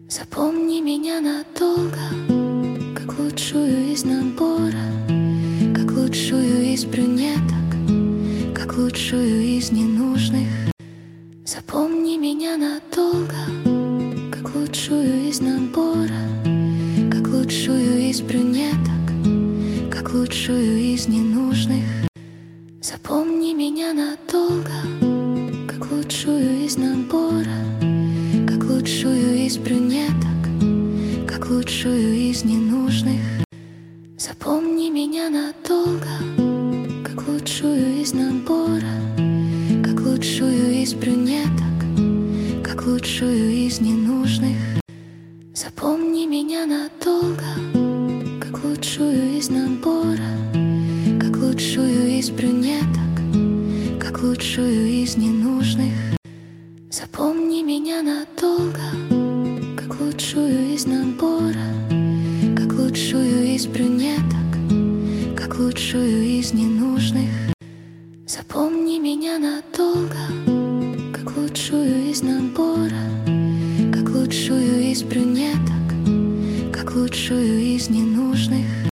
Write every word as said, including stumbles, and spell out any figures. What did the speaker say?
Запомни меня надолго, как лучшую из набора, как лучшую из брюнеток, как лучшую из ненужных. Запомни меня надолго, как лучшую из набора, как лучшую из брюнеток, как лучшую из ненужных. Запомни меня надолго, как лучшую из набора, как лучшую из брюнеток, как лучшую из ненужных. Запомни меня надолго, как лучшую из набора, как лучшую из брюнеток, как лучшую из ненужных. Запомни меня надолго, как лучшую из набора, как лучшую из брюнеток, как лучшую из ненужных. Запомни меня надолго, как лучшую из набора, как лучшую из брюнеток, как лучшую из ненужных. Запомни меня надолго, как лучшую из набора, как лучшую из брюнеток, как лучшую из ненужных.